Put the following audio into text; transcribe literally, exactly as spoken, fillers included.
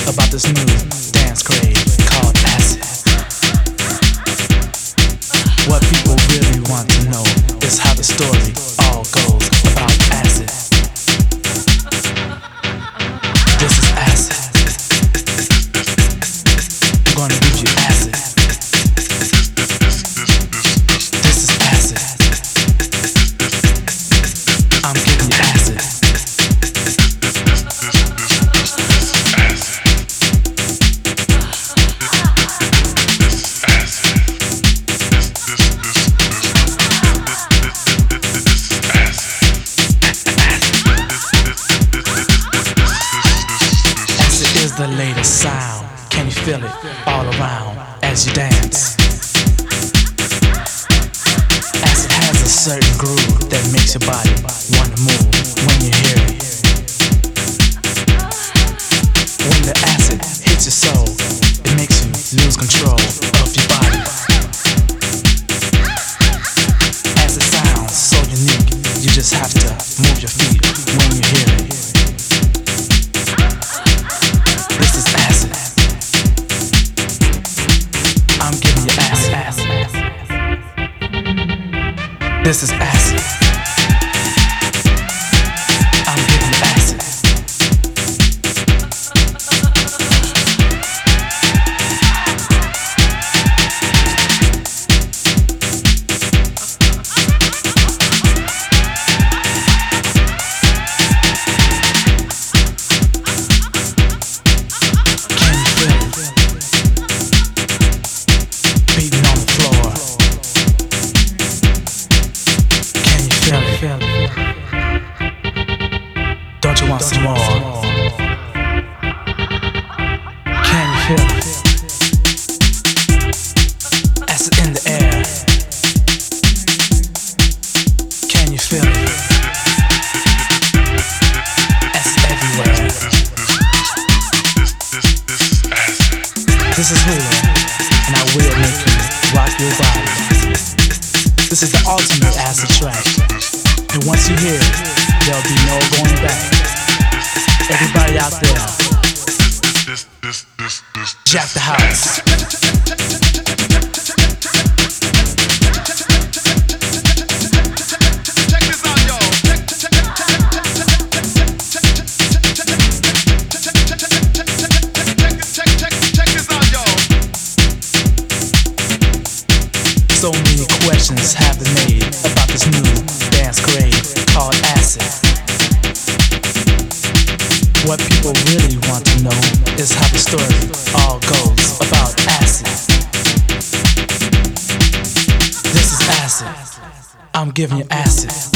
about this new dance craze called acid. What people really want to know is how the story all goes about acid. This is acid. I'm gonna give you acid. This is acid. I'm giving you acid. The latest sound, can you feel it all around as you dance? Acid has a certain groove that makes your body wanna move when you hear it. When the acid hits your soul, it makes you lose control of your body. Acid sounds so unique, you just have to move your feet when you hear it. This is acid. I'm giving you acid. This is acid. I'm giving you acid. Don't you want some more? Can you feel it? Acid in the air. Can you feel it? Acid everywhere. This is Hula, and I will make you rock your body. This is the ultimate acid track. And once you hear it, there'll be no going back. Everybody out there, jack the house. So many questions have been made about this new dance craze called acid. What people really want to know is how the story all goes about acid. This is acid. I'm giving you acid.